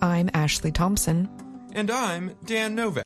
I'm Ashley Thompson. And I'm Dan Novak.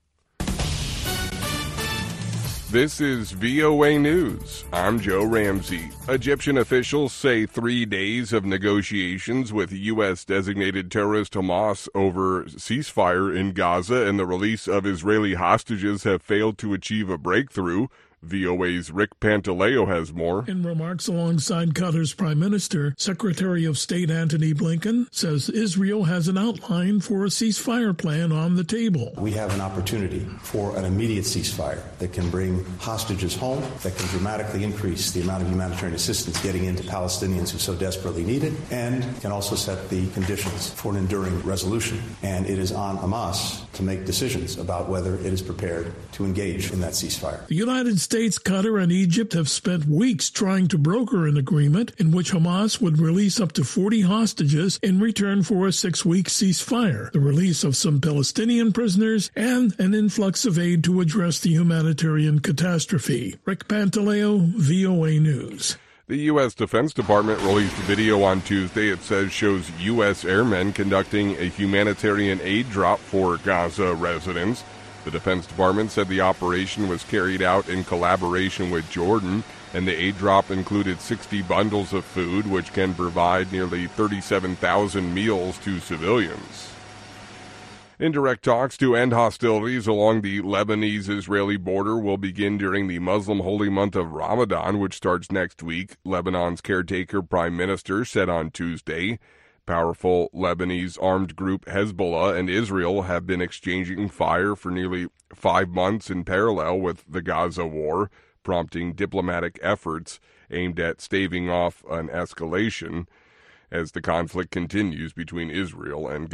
This is VOA News. I'm Joe Ramsey. Egyptian officials say 3 days of negotiations with U.S.-designated terrorist Hamas over ceasefire in Gaza and the release of Israeli hostages have failed to achieve a breakthrough. VOA's Rick Pantaleo has more. In remarks alongside Qatar's Prime Minister, Secretary of State Antony Blinken says Israel has an outline for a ceasefire plan on the table. We have an opportunity for an immediate ceasefire that can bring hostages home, that can dramatically increase the amount of humanitarian assistance getting into Palestinians who so desperately need it, and can also set the conditions for an enduring resolution. And it is on Hamas to make decisions about whether it is prepared to engage in that ceasefire. The United States, Qatar, and Egypt have spent weeks trying to broker an agreement in which Hamas would release up to 40 hostages in return for a 6-week ceasefire, the release of some Palestinian prisoners, and an influx of aid to address the humanitarian catastrophe. Rick Pantaleo, VOA News. The U.S. Defense Department released a video on Tuesday it says shows U.S. airmen conducting a humanitarian aid drop for Gaza residents. The Defense Department said the operation was carried out in collaboration with Jordan, and the aid drop included 60 bundles of food, which can provide nearly 37,000 meals to civilians. Indirect talks to end hostilities along the Lebanese-Israeli border will begin during the Muslim holy month of Ramadan, which starts next week, Lebanon's caretaker prime minister said on Tuesday. Powerful Lebanese armed group Hezbollah and Israel have been exchanging fire for nearly 5 months in parallel with the Gaza war, prompting diplomatic efforts aimed at staving off an escalation as the conflict continues between Israel and Gaza.